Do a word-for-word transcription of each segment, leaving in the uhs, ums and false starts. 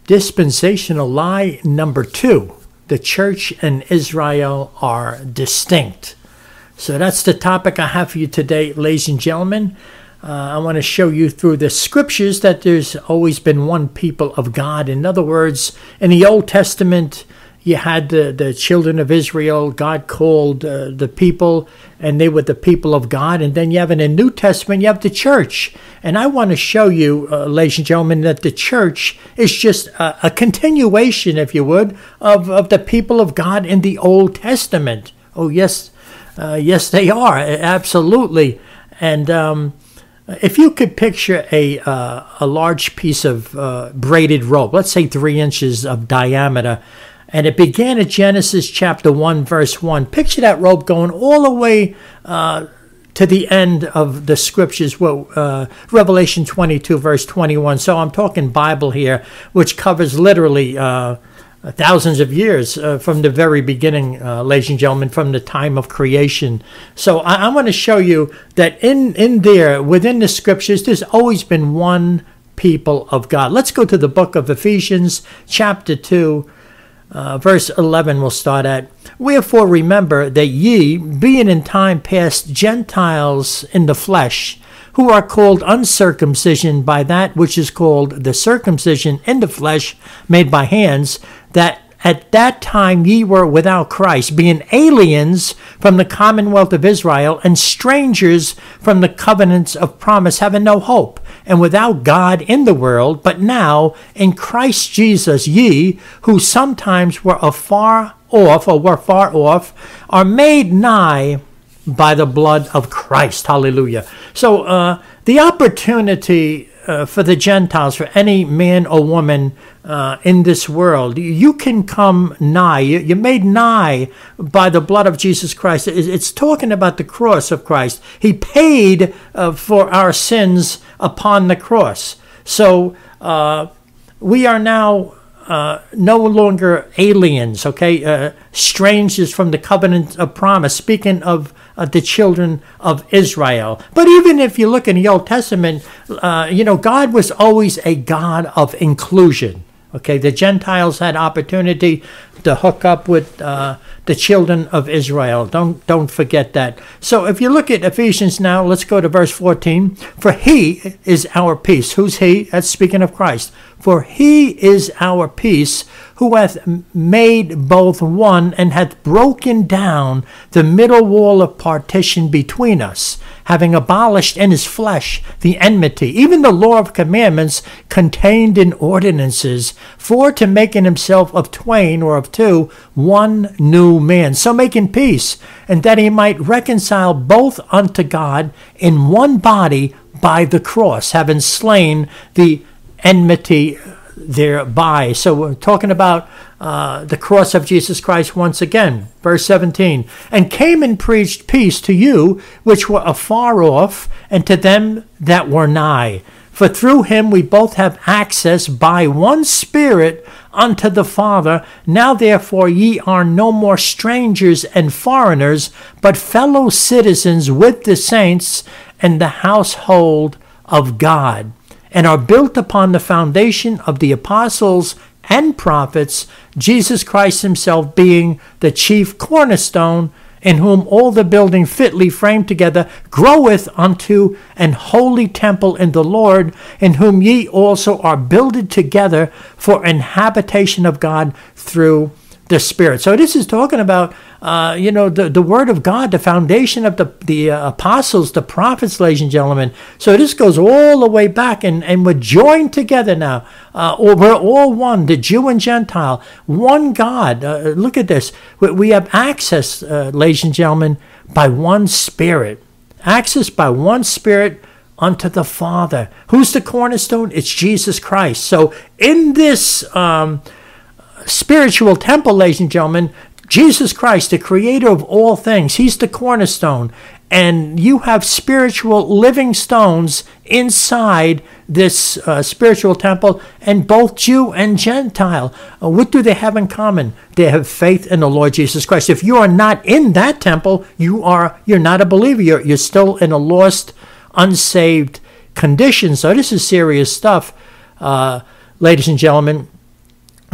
Dispensational lie number two. The church and Israel are distinct. So that's the topic I have for you today, ladies and gentlemen. Uh, I want to show you through the scriptures that there's always been one people of God. In other words, in the Old Testament, you had the, the children of Israel. God called uh, the people, and they were the people of God. And then you have in the New Testament, you have the church. And I want to show you, uh, ladies and gentlemen, that the church is just a, a continuation, if you would, of, of the people of God in the Old Testament. Oh, yes, uh, yes, they are, absolutely. And um, if you could picture a uh, a large piece of uh, braided rope, let's say three inches of diameter, and it began at Genesis chapter one, verse one. Picture that rope going all the way uh, to the end of the scriptures, well, uh, Revelation twenty-two, verse twenty-one. So I'm talking Bible here, which covers literally uh, thousands of years uh, from the very beginning, uh, ladies and gentlemen, from the time of creation. So I, I want to show you that in, in there, within the scriptures, there's always been one people of God. Let's go to the book of Ephesians, chapter two. Uh, verse eleven we'll start at. Wherefore remember that ye, being in time past Gentiles in the flesh, who are called uncircumcision by that which is called the circumcision in the flesh made by hands, that at that time ye were without Christ, being aliens from the commonwealth of Israel, and strangers from the covenants of promise, having no hope, and without God in the world. But now in Christ Jesus ye, who sometimes were afar off, or were far off, are made nigh by the blood of Christ. Hallelujah. So uh, the opportunity uh, for the Gentiles, for any man or woman uh, in this world, you can come nigh. You're made nigh by the blood of Jesus Christ. It's talking about the cross of Christ. He paid uh, for our sins upon the cross. So uh, we are now Uh, no longer aliens, okay, uh, strangers from the covenant of promise, speaking of uh, the children of Israel. But even if you look in the Old Testament, uh, you know, God was always a God of inclusion. Okay, the Gentiles had opportunity to hook up with uh, the children of Israel. Don't don't forget that. So if you look at Ephesians now, let's go to verse fourteen. For he is our peace. Who's he? That's speaking of Christ. For he is our peace, who hath made both one, and hath broken down the middle wall of partition between us, having abolished in his flesh the enmity, even the law of commandments contained in ordinances, for to make in himself of twain, or of two, one new man, so making peace, and that he might reconcile both unto God in one body by the cross, having slain the enmity thereby. So we're talking about uh, the cross of Jesus Christ once again. Verse seventeen, and came and preached peace to you which were afar off, and to them that were nigh. For through him we both have access by one Spirit unto the Father. Now therefore ye are no more strangers and foreigners, but fellow citizens with the saints and the household of God, and are built upon the foundation of the apostles and prophets, Jesus Christ himself being the chief cornerstone, in whom all the building fitly framed together groweth unto an holy temple in the Lord, in whom ye also are builded together for an habitation of God through the Spirit. So this is talking about, uh, you know, the, the Word of God, the foundation of the, the uh, apostles, the prophets, ladies and gentlemen. So this goes all the way back, and, and we're joined together now. Uh, or we're all one, the Jew and Gentile, one God. Uh, look at this. We, we have access, uh, ladies and gentlemen, by one Spirit. Access by one Spirit unto the Father. Who's the cornerstone? It's Jesus Christ. So in this um, spiritual temple, ladies and gentlemen, Jesus Christ, the creator of all things, he's the cornerstone. And you have spiritual living stones inside this uh, spiritual temple, and both Jew and Gentile. Uh, what do they have in common? They have faith in the Lord Jesus Christ. If you are not in that temple, you are, you're not a believer. You're, you're still in a lost, unsaved condition. So this is serious stuff, uh, ladies and gentlemen.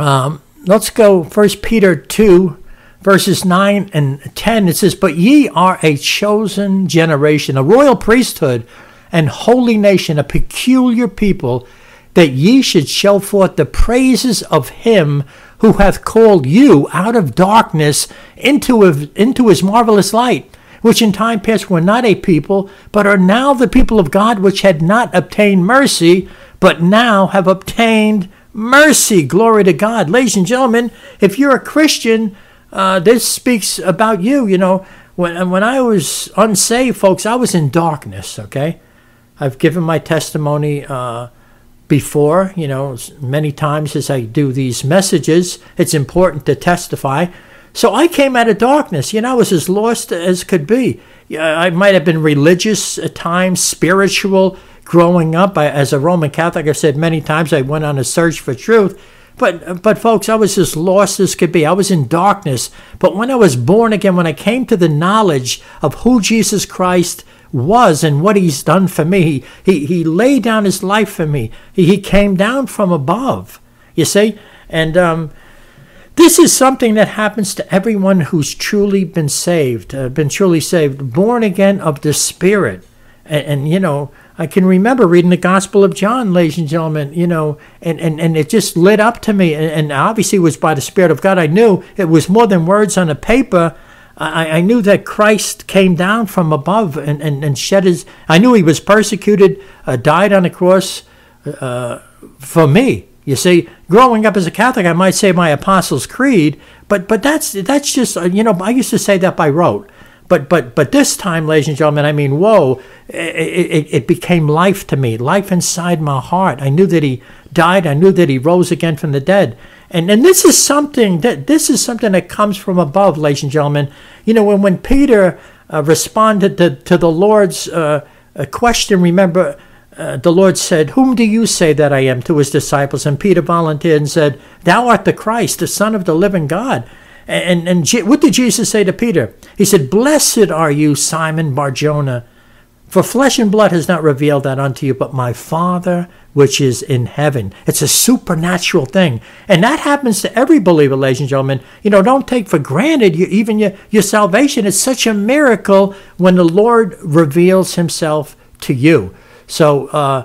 Um, let's go First Peter two, verses nine and ten. It says, "But ye are a chosen generation, a royal priesthood, and holy nation, a peculiar people, that ye should show forth the praises of him who hath called you out of darkness into, a, into his marvelous light, which in time past were not a people, but are now the people of God, which had not obtained mercy, but now have obtained mercy." Glory to God. Ladies and gentlemen, if you're a Christian, uh, this speaks about you. You know, when, when I was unsaved, folks, I was in darkness, okay? I've given my testimony uh, before, you know, many times as I do these messages. It's important to testify. So I came out of darkness. You know, I was as lost as could be. I might have been religious at times, spiritual, growing up. I, as a Roman Catholic, I've said many times I went on a search for truth. But, but folks, I was as lost as could be. I was in darkness. But when I was born again, when I came to the knowledge of who Jesus Christ was and what he's done for me, he, he, he laid down his life for me. He, he came down from above, you see? And um, this is something that happens to everyone who's truly been saved, uh, been truly saved, born again of the Spirit. And, and, you know, I can remember reading the Gospel of John, ladies and gentlemen, you know, and, and, and it just lit up to me. And, and obviously it was by the Spirit of God. I knew it was more than words on a paper. I, I knew that Christ came down from above and, and, and shed his... I knew he was persecuted, uh, died on the cross uh, for me. You see, growing up as a Catholic, I might say my Apostles' Creed, but but that's that's just, you know, I used to say that by rote. But but but this time, ladies and gentlemen, I mean, whoa, it, it, it became life to me, life inside my heart. I knew that he died. I knew that he rose again from the dead. And and this is something that this is something that comes from above, ladies and gentlemen. You know, when when Peter uh, responded to, to the Lord's uh, question, remember, uh, the Lord said, "Whom do you say that I am?" to his disciples. And Peter volunteered and said, "Thou art the Christ, the Son of the living God." And, and, and what did Jesus say to Peter? He said, "Blessed are you, Simon Bar-Jonah, for flesh and blood has not revealed that unto you, but my Father which is in heaven." It's a supernatural thing. And that happens to every believer, ladies and gentlemen. You know, don't take for granted you, even your, your salvation. It's such a miracle when the Lord reveals himself to you. So, uh,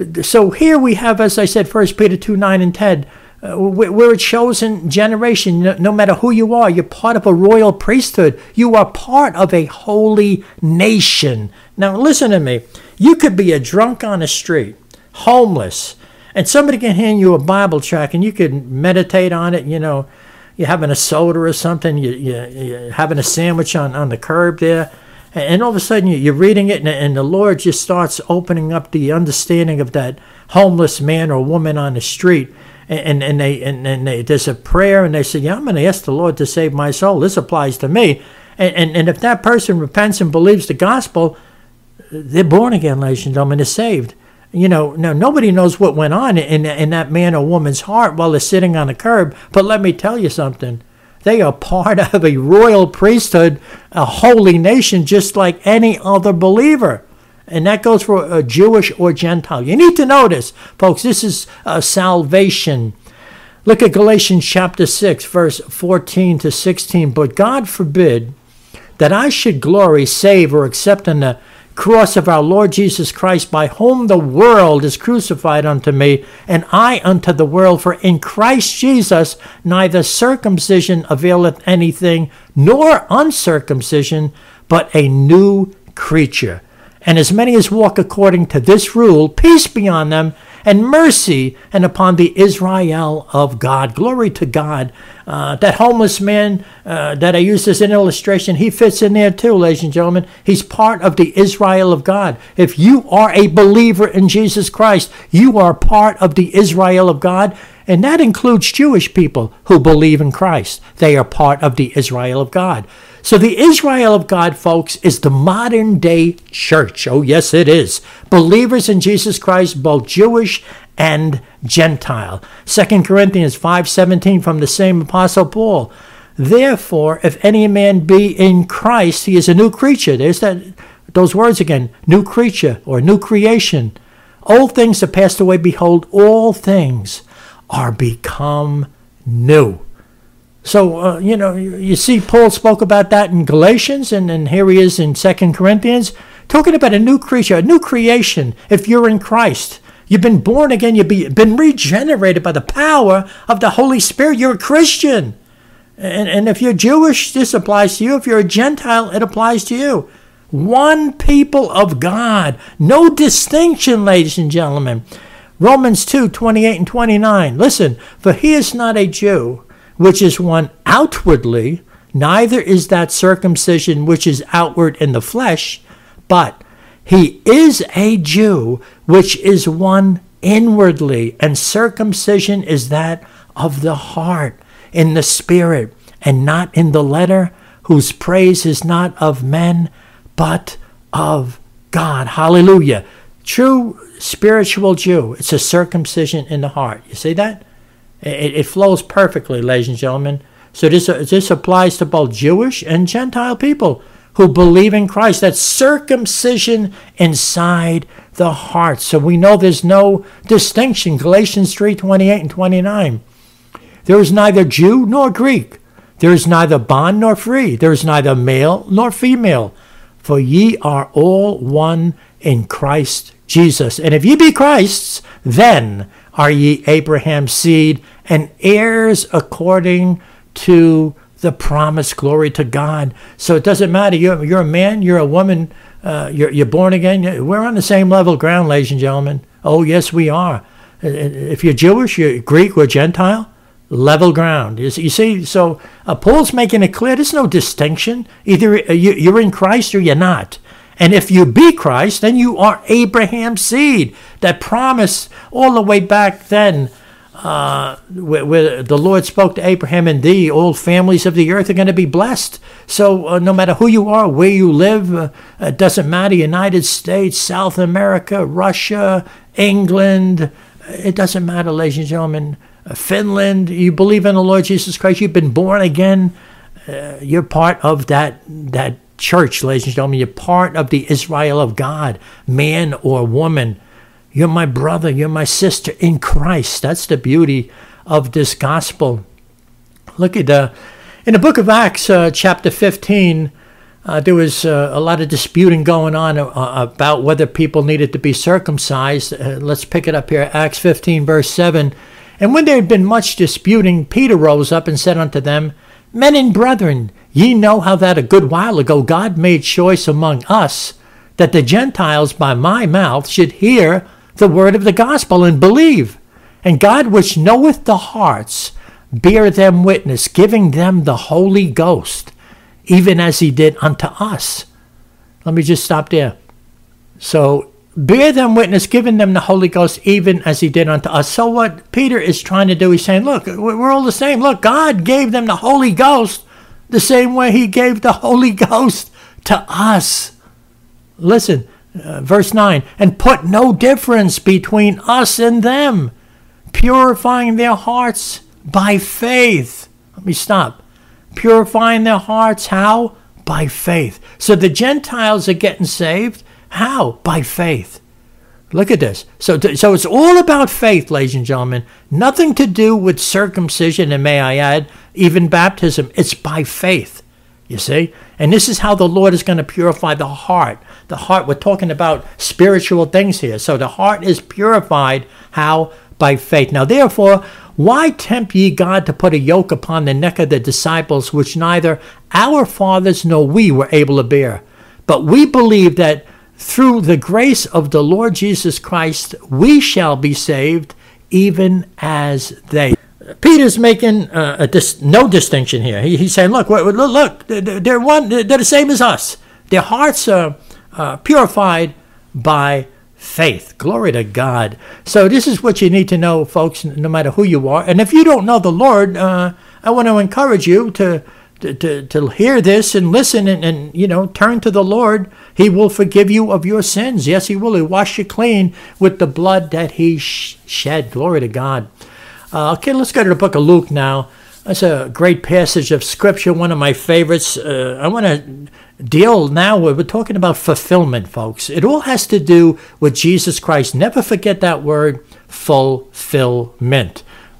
so here we have, as I said, First Peter two, nine and ten. Uh, we're a chosen generation. No, no matter who you are, you're part of a royal priesthood. You are part of a holy nation. Now, listen to me. You could be a drunk on the street, homeless, and somebody can hand you a Bible tract, and you could meditate on it. You know, you're having a soda or something. You, you, you're having a sandwich on, on the curb there, and all of a sudden you're reading it, and, and the Lord just starts opening up the understanding of that homeless man or woman on the street. And and they and, and they, there's a prayer, and they say, "Yeah, I'm going to ask the Lord to save my soul." This applies to me. And, and and if that person repents and believes the gospel, they're born again, ladies and gentlemen. They're saved. You know, now nobody knows what went on in in that man or woman's heart while they're sitting on the curb. But let me tell you something: they are part of a royal priesthood, a holy nation, just like any other believer. And that goes for a Jewish or Gentile. You need to know this, folks. This is uh, salvation. Look at Galatians chapter six, verse fourteen to sixteen. "But God forbid that I should glory, save, or accept in the cross of our Lord Jesus Christ, by whom the world is crucified unto me, and I unto the world. For in Christ Jesus neither circumcision availeth anything, nor uncircumcision, but a new creature. And as many as walk according to this rule, peace be on them, and mercy, and upon the Israel of God." Glory to God. Uh, that homeless man uh, that I used as an illustration, he fits in there too, ladies and gentlemen. He's part of the Israel of God. If you are a believer in Jesus Christ, you are part of the Israel of God. And that includes Jewish people who believe in Christ. They are part of the Israel of God. So the Israel of God, folks, is the modern day church. Oh, yes, it is. Believers in Jesus Christ, both Jewish and Gentile. Second Corinthians five seventeen from the same Apostle Paul. "Therefore, if any man be in Christ, he is a new creature." There's that, those words again, new creature or new creation. "Old things are passed away. Behold, all things are become new. So, uh, you know, you see Paul spoke about that in Galatians, and, and here he is in Second Corinthians, talking about a new creature, a new creation. If you're in Christ, you've been born again, you've been regenerated by the power of the Holy Spirit. You're a Christian. And, and if you're Jewish, this applies to you. If you're a Gentile, it applies to you. One people of God. No distinction, ladies and gentlemen. Romans two, twenty-eight and twenty-nine. Listen, for he is not a Jew, which is one outwardly, neither is that circumcision which is outward in the flesh, but he is a Jew, which is one inwardly, and circumcision is that of the heart, in the spirit, and not in the letter, whose praise is not of men, but of God. Hallelujah. True spiritual Jew, it's a circumcision in the heart. You see that? It, it flows perfectly, ladies and gentlemen. So this, this applies to both Jewish and Gentile people who believe in Christ. That's circumcision inside the heart. So we know there's no distinction. Galatians three, twenty-eight and twenty-nine. There is neither Jew nor Greek. There is neither bond nor free. There is neither male nor female. For ye are all one in Christ Jesus. And if ye be Christ's, then are ye Abraham's seed and heirs according to the promise. Glory to God. So it doesn't matter. You're, you're a man, you're a woman, uh, you're, you're born again. We're on the same level ground, ladies and gentlemen. Oh, yes, we are. If you're Jewish, you're Greek, or Gentile, level ground. You see, so uh, Paul's making it clear there's no distinction. Either you're in Christ or you're not. And if you be Christ, then you are Abraham's seed. That promise all the way back then, uh, where, where the Lord spoke to Abraham, and thee, all families of the earth are going to be blessed. So uh, no matter who you are, where you live, uh, it doesn't matter, United States, South America, Russia, England, it doesn't matter, ladies and gentlemen. Uh, Finland, you believe in the Lord Jesus Christ, you've been born again, uh, you're part of that that church, ladies and gentlemen. You're part of the Israel of God, man or woman. You're my brother, you're my sister in Christ. That's the beauty of this gospel. Look at the, in the book of Acts, uh, chapter fifteen, uh, there was uh, a lot of disputing going on uh, about whether people needed to be circumcised. Uh, let's pick it up here, Acts fifteen, verse seven. And when there had been much disputing, Peter rose up and said unto them, Men and brethren, ye know how that a good while ago God made choice among us, that the Gentiles by my mouth should hear the word of the gospel and believe. And God, which knoweth the hearts, bear them witness, giving them the Holy Ghost, even as he did unto us. Let me just stop there. So, bear them witness, giving them the Holy Ghost, even as he did unto us. So what Peter is trying to do, he's saying, look, we're all the same. Look, God gave them the Holy Ghost the same way he gave the Holy Ghost to us. Listen, uh, verse nine, and put no difference between us and them, purifying their hearts by faith. Let me stop. Purifying their hearts, how? By faith. So the Gentiles are getting saved. How? By faith. Look at this. So, so it's all about faith, ladies and gentlemen. Nothing to do with circumcision, and may I add, even baptism. It's by faith, you see. And this is how the Lord is going to purify the heart. The heart, we're talking about spiritual things here. So the heart is purified, how? By faith. Now, therefore, why tempt ye God to put a yoke upon the neck of the disciples, which neither our fathers nor we were able to bear? But we believe that through the grace of the Lord Jesus Christ, we shall be saved, even as they. Peter's making uh, a dis- no distinction here. He, he's saying, look, look, look, they're one, they're the same as us. Their hearts are uh, purified by faith. Glory to God. So this is what you need to know, folks, no matter who you are. And if you don't know the Lord, uh, I want to encourage you to To, to, to hear this and listen and, and, you know, turn to the Lord. He will forgive you of your sins. Yes, he will. He'll wash you clean with the blood that he sh- shed. Glory to God. Uh, okay, let's go to the book of Luke now. That's a great passage of Scripture, one of my favorites. Uh, I want to deal now with, we're talking about fulfillment, folks. It all has to do with Jesus Christ. Never forget that word, fulfillment.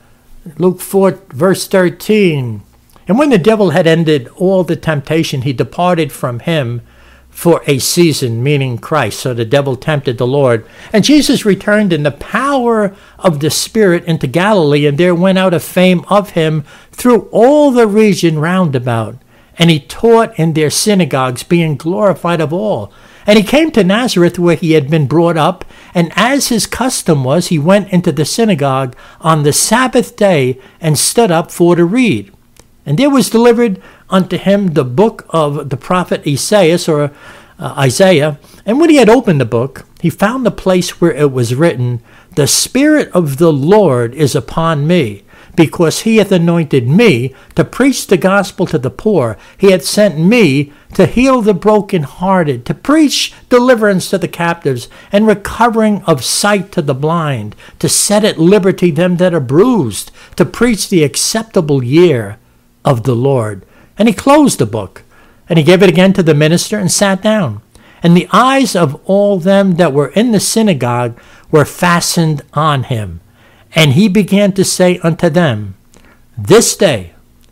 Luke four, verse thirteen. And when the devil had ended all the temptation, he departed from him for a season, meaning Christ. So the devil tempted the Lord. And Jesus returned in the power of the Spirit into Galilee, and there went out a fame of him through all the region round about. And he taught in their synagogues, being glorified of all. And he came to Nazareth, where he had been brought up. And as his custom was, he went into the synagogue on the Sabbath day and stood up for to read. And there was delivered unto him the book of the prophet Isaiah, or uh, Isaiah. And when he had opened the book, he found the place where it was written, The Spirit of the Lord is upon me, because he hath anointed me to preach the gospel to the poor. He hath sent me to heal the brokenhearted, to preach deliverance to the captives, and recovering of sight to the blind, to set at liberty them that are bruised, to preach the acceptable year of the Lord. And he closed the book, and he gave it again to the minister, and sat down. And the eyes of all them that were in the synagogue were fastened on him. And he began to say unto them, This day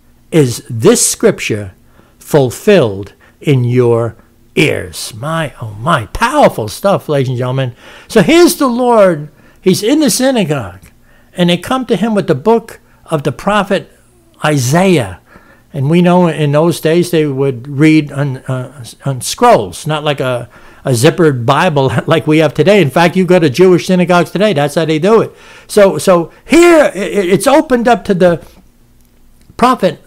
is this scripture fulfilled in your ears. My, oh my, powerful stuff, ladies and gentlemen. So here's the Lord. He's in the synagogue, and they come to him with the book of the prophet Isaiah. And we know in those days they would read on, uh, on scrolls, not like a, a zippered Bible like we have today. In fact, you go to Jewish synagogues today, that's how they do it. So so here it's opened up to the prophet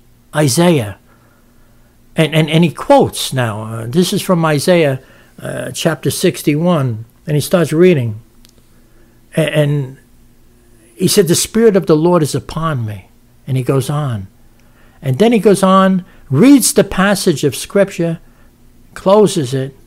Isaiah. And, and, and he quotes now. Uh, this is from Isaiah uh, chapter sixty-one. And he starts reading. And, and he said, The Spirit of the Lord is upon me. And he goes on. And then he goes on, reads the passage of Scripture, closes it.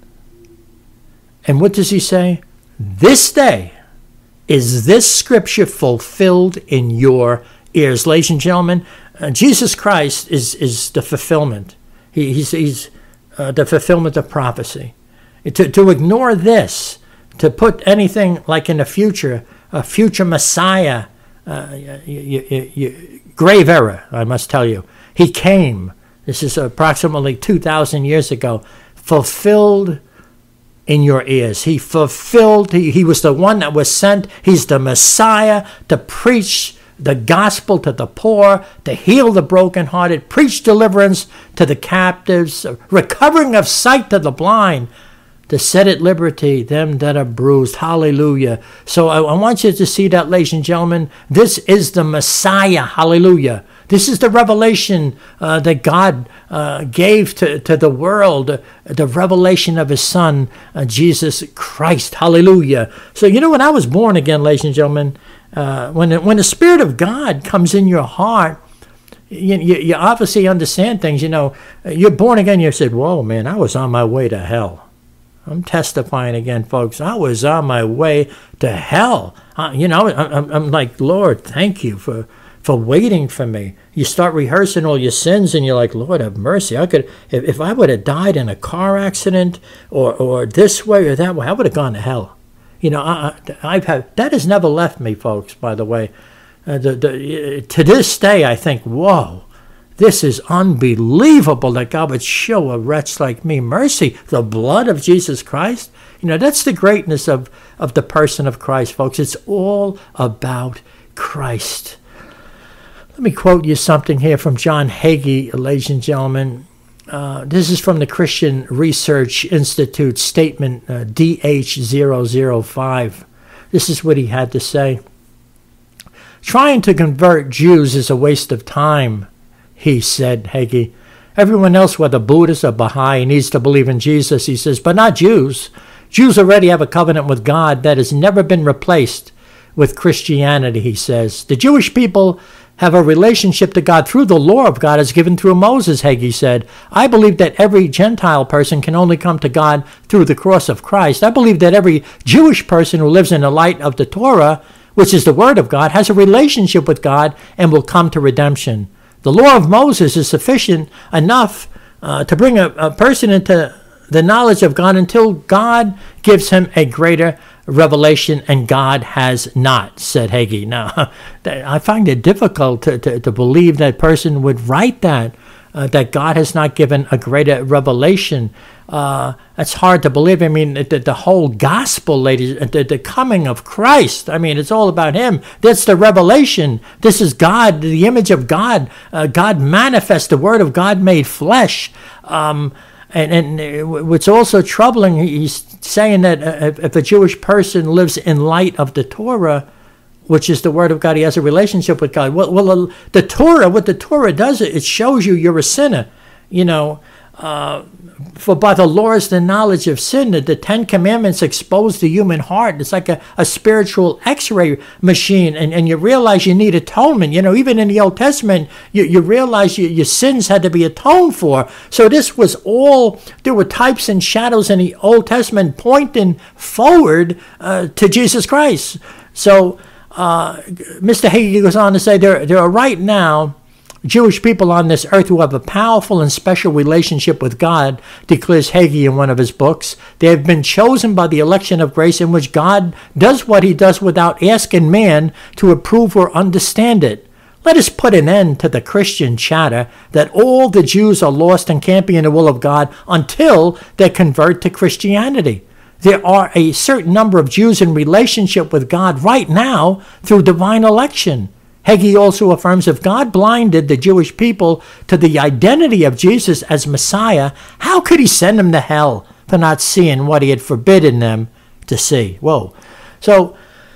And what does he say? This day is this Scripture fulfilled in your ears. Ladies and gentlemen, uh, Jesus Christ is, is the fulfillment. He, he's he's uh, the fulfillment of prophecy. To, to ignore this, to put anything like in the future, a future Messiah, uh, you, you, you, grave error, I must tell you. He came, this is approximately two thousand years ago, fulfilled in your ears. He fulfilled, he, he was the one that was sent. He's the Messiah to preach the gospel to the poor, to heal the brokenhearted, preach deliverance to the captives, recovering of sight to the blind, to set at liberty them that are bruised. Hallelujah. So I, I want you to see that, ladies and gentlemen. This is the Messiah. Hallelujah. This is the revelation uh, that God uh, gave to, to the world, uh, the revelation of his Son, uh, Jesus Christ. Hallelujah. So, you know, when I was born again, ladies and gentlemen, uh, when, when the Spirit of God comes in your heart, you, you, you obviously understand things. You know, you're born again, you said, whoa, man, I was on my way to hell. I'm testifying again, folks. I was on my way to hell. Uh, you know, I'm, I'm like, Lord, thank you for... for waiting for me. You start rehearsing all your sins, and you're like, Lord, have mercy. I could, if, if I would have died in a car accident, or or this way or that way, I would have gone to hell. You know, I, I've had that has never left me, folks. By the way, uh, the, the, to this day, I think, whoa, this is unbelievable that God would show a wretch like me mercy. The blood of Jesus Christ. You know, that's the greatness of of the person of Christ, folks. It's all about Christ. Let me quote you something here from John Hagee, ladies and gentlemen. Uh, this is from the Christian Research Institute statement uh, D H zero zero five. This is what he had to say. Trying to convert Jews is a waste of time, he said, Hagee. Everyone else, whether Buddhist or Baha'i, needs to believe in Jesus, he says, but not Jews. Jews already have a covenant with God that has never been replaced with Christianity, he says. The Jewish people have a relationship to God through the law of God as given through Moses, Hagee said. I believe that every Gentile person can only come to God through the cross of Christ. I believe that every Jewish person who lives in the light of the Torah, which is the word of God, has a relationship with God and will come to redemption. The law of Moses is sufficient enough uh, to bring a, a person into the knowledge of God until God gives him a greater revelation and God has not, said Hagee. Now, I find it difficult to, to, to believe that person would write that, uh, that God has not given a greater revelation. Uh, that's hard to believe. I mean, the, the whole gospel, ladies, the, the coming of Christ, I mean, it's all about him. That's the revelation. This is God, the image of God. Uh, God manifest, the word of God made flesh. Um, and, and what's also troubling, he's saying that if, if a Jewish person lives in light of the Torah, which is the word of God, he has a relationship with God. Well, well the Torah, what the Torah does, it shows you you're a sinner. You know, uh, for by the law is the knowledge of sin. That the Ten Commandments expose the human heart. It's like a, a spiritual x-ray machine, and, and you realize you need atonement. You know, even in the Old Testament, you, you realize you, your sins had to be atoned for. So this was all, there were types and shadows in the Old Testament pointing forward uh, to Jesus Christ. So uh, Mister Hagee goes on to say there, there are right now Jewish people on this earth who have a powerful and special relationship with God, declares Hagee in one of his books. They have been chosen by the election of grace in which God does what he does without asking man to approve or understand it. Let us put an end to the Christian chatter that all the Jews are lost and can't be in the will of God until they convert to Christianity. There are a certain number of Jews in relationship with God right now through divine election. Hagee also affirms if God blinded the Jewish people to the identity of Jesus as Messiah, how could he send them to hell for not seeing what he had forbidden them to see? Whoa. So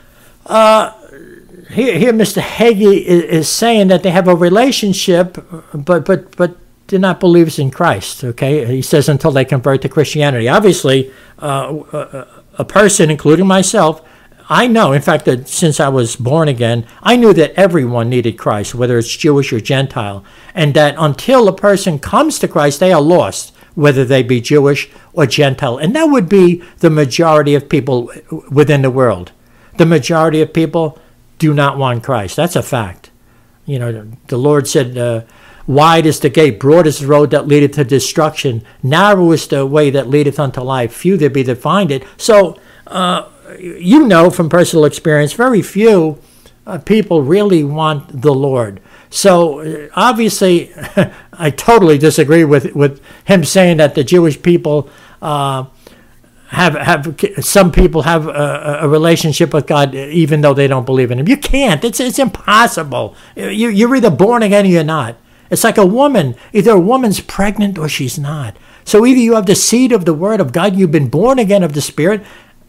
uh, here, here Mister Hagee is, is saying that they have a relationship, but but but they're not believers in Christ, okay? He says until they convert to Christianity. Obviously, uh, a, a person, including myself, I know, in fact, that since I was born again, I knew that everyone needed Christ, whether it's Jewish or Gentile, and that until a person comes to Christ, they are lost, whether they be Jewish or Gentile. And that would be the majority of people within the world. The majority of people do not want Christ. That's a fact. You know, the Lord said, uh, wide is the gate, broad is the road that leadeth to destruction, narrow is the way that leadeth unto life, few there be that find it. So, uh, you know from personal experience, very few uh, people really want the Lord. So uh, obviously, I totally disagree with, with him saying that the Jewish people uh, have have some people have a, a relationship with God even though they don't believe in him. You can't. It's it's impossible. You, you're either born again or you're not. It's like a woman. Either a woman's pregnant or she's not. So either you have the seed of the word of God, you've been born again of the Spirit,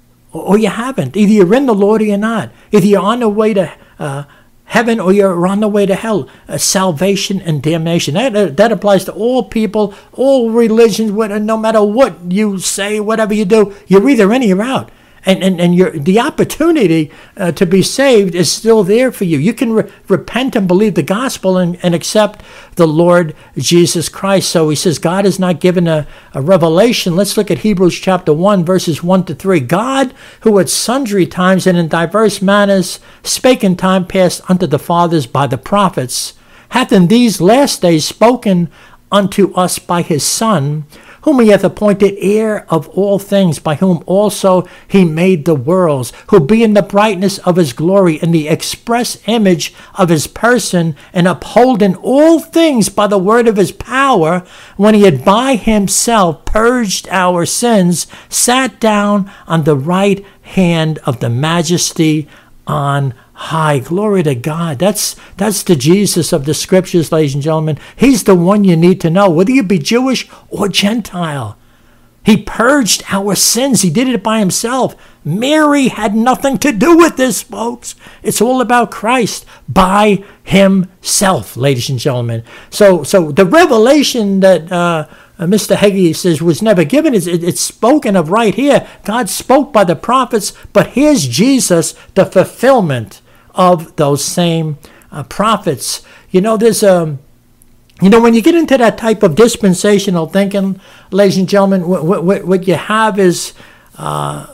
or you haven't. Either you're in the Lord or you're not. Either you're on the way to uh, heaven or you're on the way to hell. Uh, salvation and damnation. That, uh, that applies to all people, all religions, whether, no matter what you say, whatever you do, you're either in or you're out. And, and, and you're, the opportunity uh, to be saved is still there for you. You can re- repent and believe the gospel and, and accept the Lord Jesus Christ. So he says God has not given a, a revelation. Let's look at Hebrews chapter one, verses one to three. God, who at sundry times and in diverse manners spake in time past unto the fathers by the prophets, hath in these last days spoken unto us by his Son, whom he hath appointed heir of all things, by whom also he made the worlds, who being the brightness of his glory and the express image of his person, and upholding all things by the word of his power, when he had by himself purged our sins, sat down on the right hand of the majesty on high. Glory to God. That's that's the Jesus of the scriptures, ladies and gentlemen. He's the one you need to know, whether you be Jewish or Gentile. He purged our sins. He did it by himself. Mary had nothing to do with this, folks. It's all about Christ by himself, ladies and gentlemen. So, so the revelation that uh, Mister Hagee says was never given, it's, it's spoken of right here. God spoke by the prophets, but here's Jesus, the fulfillment of those same uh, prophets. You know, there's a, you know, when you get into that type of dispensational thinking, ladies and gentlemen, what, what, what you have is, uh,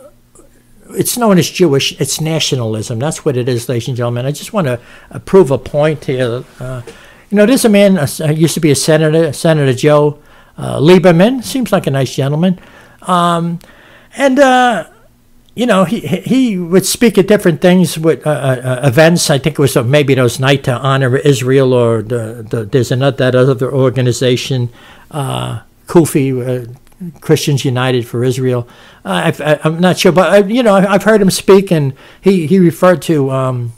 it's known as Jewish, it's nationalism. That's what it is, ladies and gentlemen. I just want to uh, prove a point here. Uh, you know, there's a man, uh, used to be a senator, Senator Joe uh, Lieberman, seems like a nice gentleman. Um, and, uh, you know, he he would speak at different things with uh, uh, events. I think it was uh, maybe those night to honor Israel, or the, the there's another that other organization, uh, Kufi, uh, Christians United for Israel. Uh, I've, I'm not sure, but uh, you know, I've heard him speak, and he he referred to um,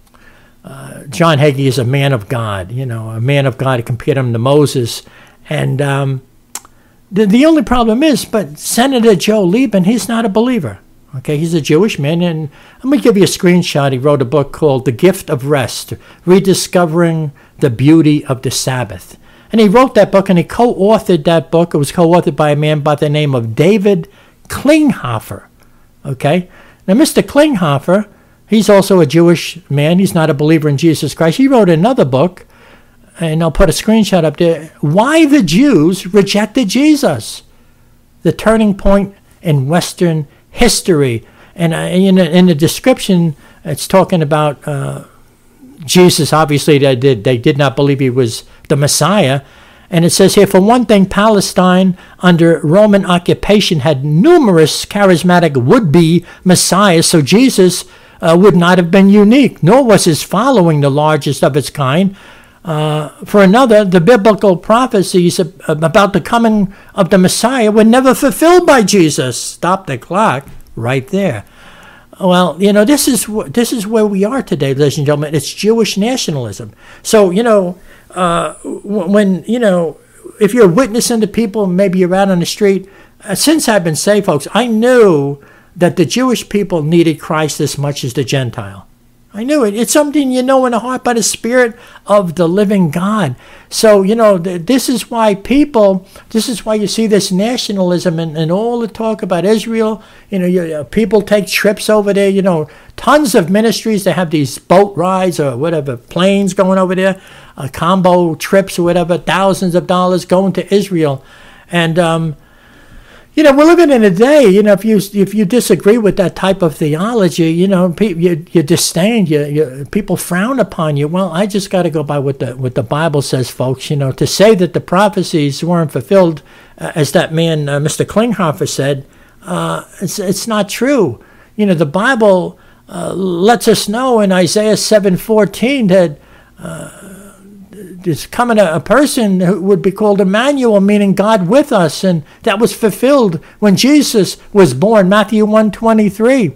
uh, John Hagee as a man of God. You know, a man of God. He compared him to Moses, and um, the the only problem is, but Senator Joe Liebman, he's not a believer. Okay, he's a Jewish man, and let me give you a screenshot. He wrote a book called The Gift of Rest, Rediscovering the Beauty of the Sabbath. And he wrote that book, and he co-authored that book. It was co-authored by a man by the name of David Klinghoffer. Okay, now Mister Klinghoffer, he's also a Jewish man. He's not a believer in Jesus Christ. He wrote another book, and I'll put a screenshot up there, Why the Jews Rejected Jesus, the Turning Point in Western History. And uh, in, in the description, it's talking about uh, Jesus. Obviously, they did, they did not believe he was the Messiah. And it says here, for one thing, Palestine under Roman occupation had numerous charismatic would-be messiahs, so Jesus uh, would not have been unique, nor was his following the largest of its kind. Uh, for another, the biblical prophecies about the coming of the Messiah were never fulfilled by Jesus. Stop the clock right there. Well, you know, this is this is where we are today, ladies and gentlemen. It's Jewish nationalism. So, you know, uh, when, you know, if you're witnessing to people, maybe you're out on the street, uh, since I've been saved, folks, I knew that the Jewish people needed Christ as much as the Gentile. I knew it. It's something you know in the heart by the Spirit of the living God. So, you know, th- this is why people, this is why you see this nationalism and, and all the talk about Israel. You know, you, uh, people take trips over there, you know, tons of ministries. They have these boat rides or whatever, planes going over there, uh, combo trips or whatever, thousands of dollars going to Israel. And, um, you know, we're living in a day, you know, if you if you disagree with that type of theology, you know, you, you disdain, you, you, people frown upon you. Well, I just got to go by what the what the Bible says, folks. You know, to say that the prophecies weren't fulfilled, uh, as that man, uh, Mister Klinghoffer, said, uh, it's, it's not true. You know, the Bible uh, lets us know in Isaiah seven fourteen that uh, there's coming a, a person who would be called Emmanuel, meaning God with us, and that was fulfilled when Jesus was born, Matthew one twenty-three.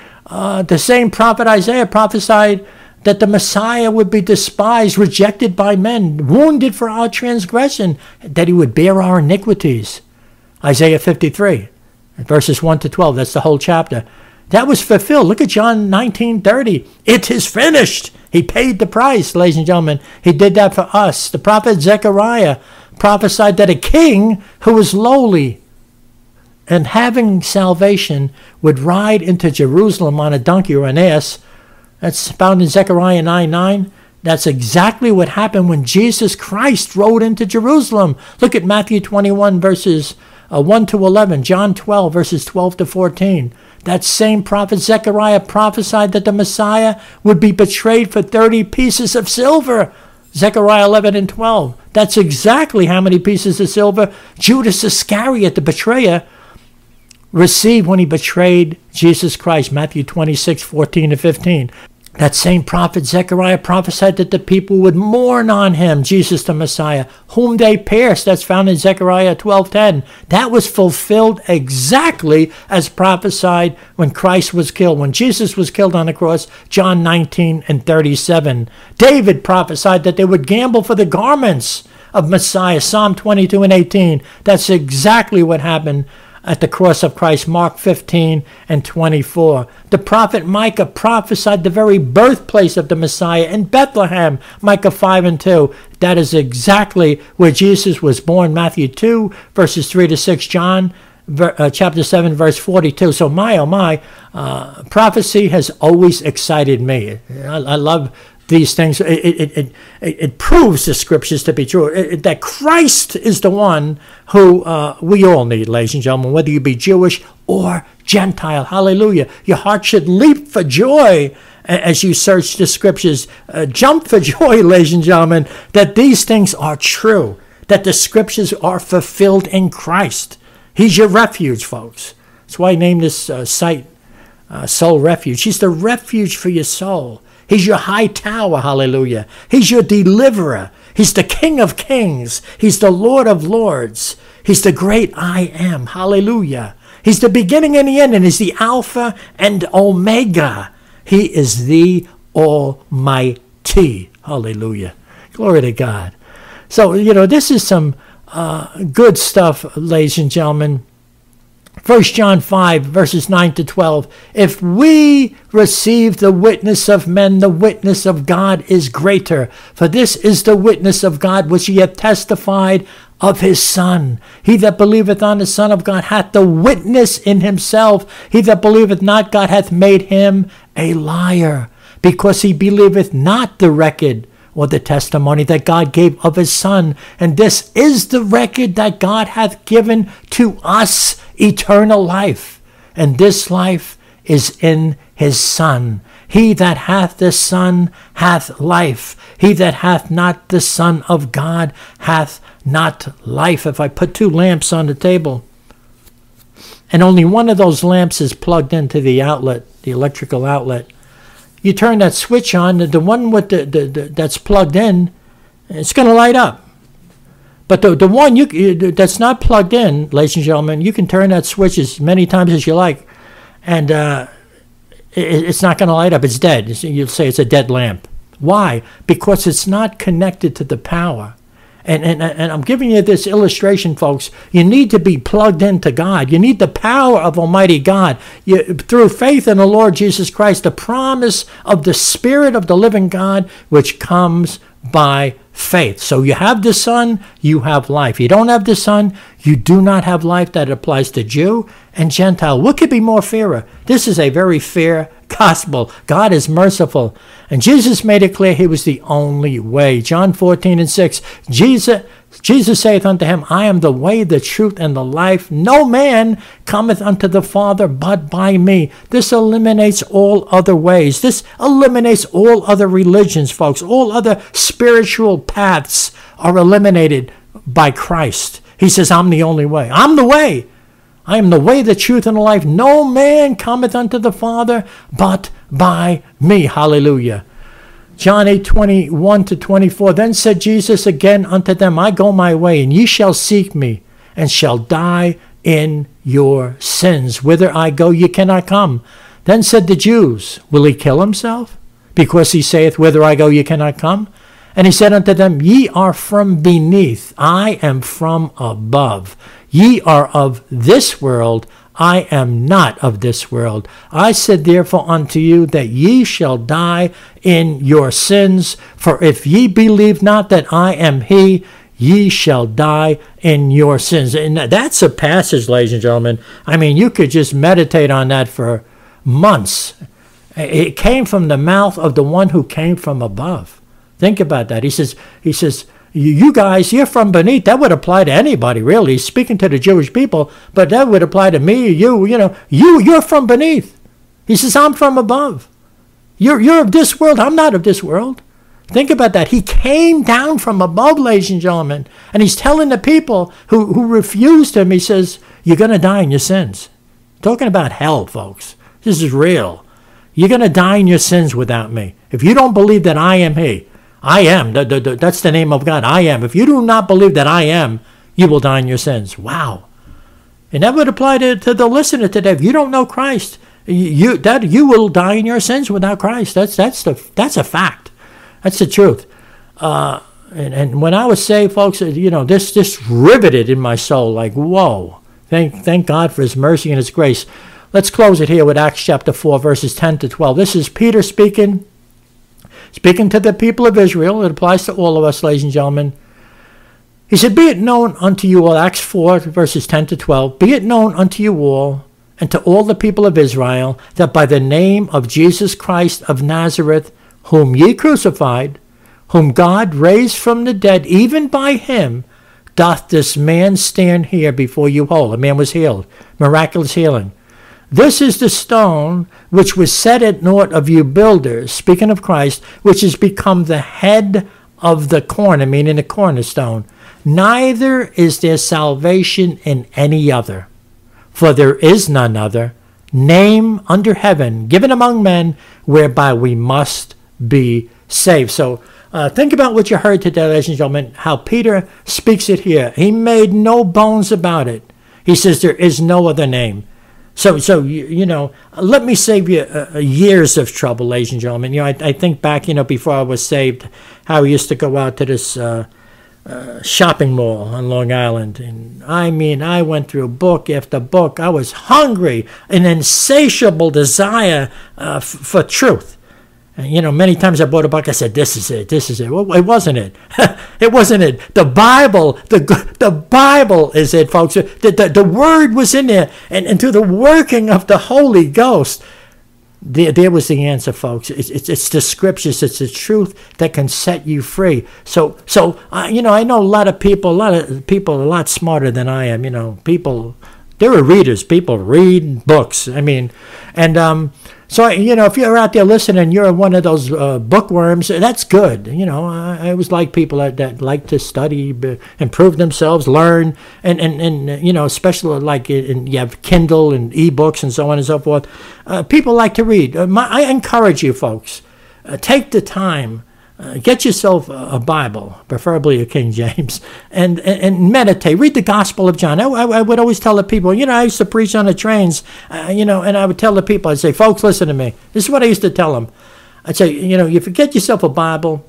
Uh, the same prophet Isaiah prophesied that the Messiah would be despised, rejected by men, wounded for our transgression, that he would bear our iniquities. Isaiah fifty-three, verses one to twelve, that's the whole chapter. That was fulfilled. Look at John nineteen thirty. It is finished. He paid the price, ladies and gentlemen. He did that for us. The prophet Zechariah prophesied that a king who was lowly and having salvation would ride into Jerusalem on a donkey or an ass. That's found in Zechariah nine nine. That's exactly what happened when Jesus Christ rode into Jerusalem. Look at Matthew twenty-one, verses uh, one to eleven, John twelve, verses twelve to fourteen. That same prophet Zechariah prophesied that the Messiah would be betrayed for thirty pieces of silver. Zechariah eleven and twelve. That's exactly how many pieces of silver Judas Iscariot, the betrayer, received when he betrayed Jesus Christ. Matthew twenty-six, fourteen to fifteen. That same prophet Zechariah prophesied that the people would mourn on him, Jesus the Messiah, whom they pierced. That's found in Zechariah twelve ten. That was fulfilled exactly as prophesied when Christ was killed, when Jesus was killed on the cross, John nineteen and thirty-seven. David prophesied that they would gamble for the garments of Messiah, Psalm twenty-two and eighteen. That's exactly what happened at the cross of Christ, Mark fifteen and twenty-four. The prophet Micah prophesied the very birthplace of the Messiah in Bethlehem, Micah five and two. That is exactly where Jesus was born, Matthew two, verses three to six, John uh, chapter seven, verse forty-two. So my, oh my, uh, prophecy has always excited me. I, I love these things. It, it, it, it, it proves the scriptures to be true, it, it, that Christ is the one who uh, we all need, ladies and gentlemen, whether you be Jewish or Gentile. Hallelujah. Your heart should leap for joy as you search the scriptures. Uh, jump for joy, ladies and gentlemen, that these things are true, that the scriptures are fulfilled in Christ. He's your refuge, folks. That's why I named this uh, site uh, soul refuge. He's the refuge for your soul. He's your high tower, hallelujah. He's your deliverer. He's the King of kings. He's the Lord of lords. He's the great I am, hallelujah. He's the beginning and the end, and he's the Alpha and Omega. He is the Almighty, hallelujah. Glory to God. So, you know, this is some uh, good stuff, ladies and gentlemen. First John five, verses nine to twelve. If we receive the witness of men, the witness of God is greater. For this is the witness of God which he hath testified of his Son. He that believeth on the Son of God hath the witness in himself. He that believeth not God hath made him a liar, because he believeth not the record or the testimony that God gave of his Son. And this is the record that God hath given to us, eternal life. And this life is in his Son. He that hath the Son hath life. He that hath not the Son of God hath not life. If I put two lamps on the table, and only one of those lamps is plugged into the outlet, the electrical outlet, you turn that switch on, the one with the, the, the that's plugged in, it's going to light up. But the the one you that's not plugged in, ladies and gentlemen, you can turn that switch as many times as you like, and uh, it, it's not going to light up. It's dead. It's, you'll say it's a dead lamp. Why? Because it's not connected to the power. And, and, and I'm giving you this illustration, folks. You need to be plugged into God. You need the power of Almighty God. You, through faith in the Lord Jesus Christ, the promise of the Spirit of the living God, which comes by faith. So you have the Son, you have life. You don't have the Son, you do not have life. That applies to Jew and Gentile. What could be more fairer? This is a very fair gospel. God is merciful. And Jesus made it clear he was the only way. John fourteen and six, Jesus, Jesus saith unto him, I am the way, the truth, and the life. No man cometh unto the Father but by me. This eliminates all other ways. This eliminates all other religions, folks. All other spiritual paths are eliminated by Christ. He says, I'm the only way. I'm the way. I am the way, the truth, and the life. No man cometh unto the Father but by me. Hallelujah. John eight, twenty-one to twenty-four. Then said Jesus again unto them, I go my way, and ye shall seek me, and shall die in your sins. Whither I go, ye cannot come. Then said the Jews, will he kill himself? Because he saith, whither I go, ye cannot come. And he said unto them, ye are from beneath, I am from above. Ye are of this world, I am not of this world. I said therefore unto you that ye shall die in your sins. For if ye believe not that I am he, ye shall die in your sins. And that's a passage, ladies and gentlemen. I mean, you could just meditate on that for months. It came from the mouth of the one who came from above. Think about that. He says, he says, you guys, you're from beneath. That would apply to anybody, really. He's speaking to the Jewish people, but that would apply to me, you, you know. You, you're from beneath. He says, I'm from above. You're, you're of this world. I'm not of this world. Think about that. He came down from above, ladies and gentlemen, and he's telling the people who, who refused him, he says, you're going to die in your sins. Talking about hell, folks. This is real. You're going to die in your sins without me. If you don't believe that I am he, I am. The, the, the, that's the name of God. I am. If you do not believe that I am, you will die in your sins. Wow. And that would apply to, to the listener today. If you don't know Christ, you that you will die in your sins without Christ. That's that's the that's a fact. That's the truth. Uh, and, and when I was saved, folks, you know, this this riveted in my soul. Like, whoa. Thank thank God for his mercy and his grace. Let's close it here with Acts chapter four, verses ten to twelve. This is Peter speaking. Speaking to the people of Israel, it applies to all of us, ladies and gentlemen. He said, be it known unto you all, Acts four, verses ten to twelve, be it known unto you all, and to all the people of Israel, that by the name of Jesus Christ of Nazareth, whom ye crucified, whom God raised from the dead, even by him, doth this man stand here before you whole. A man was healed, miraculous healing. This is the stone which was set at naught of you builders, speaking of Christ, which has become the head of the corner, meaning the cornerstone. Neither is there salvation in any other, for there is none other, name under heaven given among men whereby we must be saved. So uh, think about what you heard today, ladies and gentlemen, how Peter speaks it here. He made no bones about it. He says there is no other name. So, so you, you know, let me save you uh, years of trouble, ladies and gentlemen. You know, I, I think back, you know, before I was saved, how I used to go out to this uh, uh, shopping mall on Long Island. And I mean, I went through book after book. I was hungry, an insatiable desire uh, f- for truth. And, you know, many times I bought a book, I said, this is it, this is it. Well, it wasn't it. It wasn't it. The Bible, the the Bible is it, folks. The, the, the Word was in there. And, and through the working of the Holy Ghost, there, there was the answer, folks. It's, it's, it's the Scriptures. It's the truth that can set you free. So, so uh, you know, I know a lot of people, a lot of people a lot smarter than I am. You know, people, there are readers. People read books. I mean, and... um. So, you know, if you're out there listening, you're one of those uh, bookworms, that's good. You know, I, I always like people that, that like to study, b- improve themselves, learn, and, and, and you know, especially like in, you have Kindle and e-books and so on and so forth. Uh, people like to read. Uh, my, I encourage you folks, uh, take the time, uh, get yourself a, a Bible, preferably a King James, and, and, and meditate. Read the Gospel of John. I, I, I would always tell the people, you know, I used to preach on the trains, uh, you know, and I would tell the people, I'd say, folks, listen to me. This is what I used to tell them. I'd say, you know, you get yourself a Bible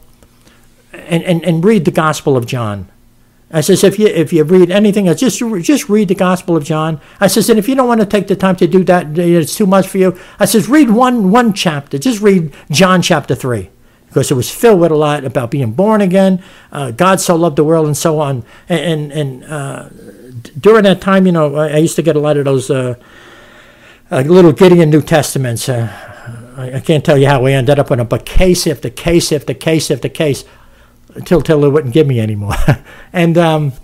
and, and, and read the Gospel of John. I says, if you if you read anything else, just, just read the Gospel of John. I says, and if you don't want to take the time to do that, it's too much for you. I says, read one one chapter. Just read John chapter three. Because it was filled with a lot about being born again, uh, God so loved the world, and so on. And, and, and uh, during that time, you know, I, I used to get a lot of those uh, uh, little Gideon New Testaments. Uh, I, I can't tell you how we ended up with them, but case after case after case after case, until, until they wouldn't give me anymore. And um,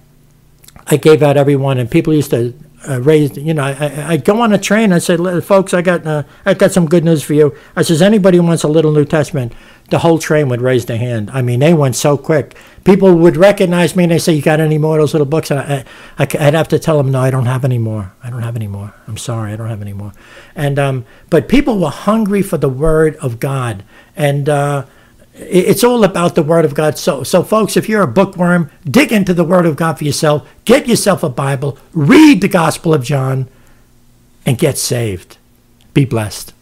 I gave out every one, and people used to uh, raise, you know, I, I go on a train, I said, folks, I got, uh, I got some good news for you. I says, anybody who wants a little New Testament? The whole train would raise their hand. I mean, they went so quick. People would recognize me and they say, you got any more of those little books? And I, I, I'd have to tell them, no, I don't have any more. I don't have any more. I'm sorry, I don't have any more. And um, but people were hungry for the Word of God. And uh, it, it's all about the Word of God. So, so, folks, if you're a bookworm, dig into the Word of God for yourself. Get yourself a Bible. Read the Gospel of John and get saved. Be blessed.